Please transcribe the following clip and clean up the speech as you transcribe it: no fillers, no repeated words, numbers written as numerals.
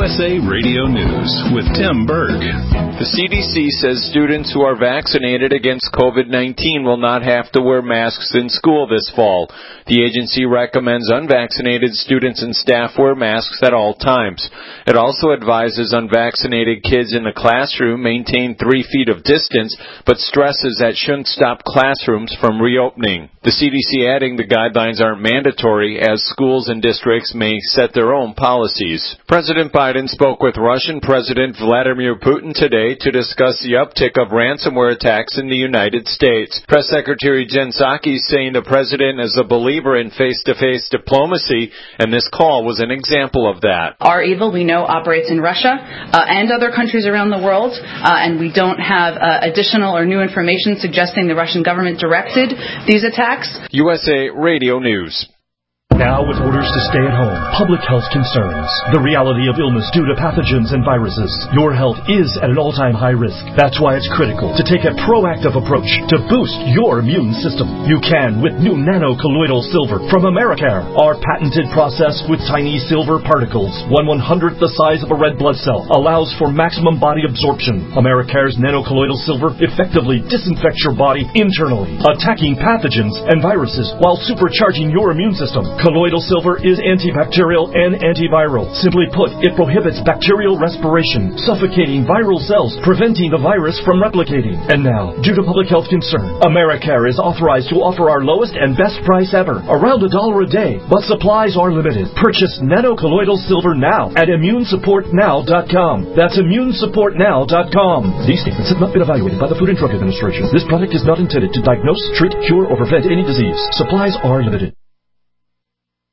USA Radio News with Tim Berg. The CDC says students who are vaccinated against COVID-19 will not have to wear masks in school this fall. The agency recommends unvaccinated students and staff wear masks at all times. It also advises unvaccinated kids in the classroom maintain 3 feet of distance, but stresses that shouldn't stop classrooms from reopening. The CDC adding the guidelines aren't mandatory, as schools and districts may set their own policies. President Biden spoke with Russian President Vladimir Putin today to discuss the uptick of ransomware attacks in the United States. Press Secretary Jen Psaki saying the president is a believer in face-to-face diplomacy, and this call was an example of that. Our evil, we know, operates in Russia and other countries around the world, and we don't have additional or new information suggesting the Russian government directed these attacks. USA Radio News. Now with orders to stay at home, public health concerns, the reality of illness due to pathogens and viruses. Your health is at an all-time high risk. That's why it's critical to take a proactive approach to boost your immune system. You can with new nano-colloidal silver from Americare. Our patented process with tiny silver particles, 1/100th the size of a red blood cell, allows for maximum body absorption. Americare's nano-colloidal silver effectively disinfects your body internally, attacking pathogens and viruses while supercharging your immune system. Colloidal silver is antibacterial and antiviral. Simply put, it prohibits bacterial respiration, suffocating viral cells, preventing the virus from replicating. And now, due to public health concern, Americare is authorized to offer our lowest and best price ever, around $1 a day, but supplies are limited. Purchase nano-colloidal silver now at immunesupportnow.com. That's immunesupportnow.com. These statements have not been evaluated by the Food and Drug Administration. This product is not intended to diagnose, treat, cure, or prevent any disease. Supplies are limited.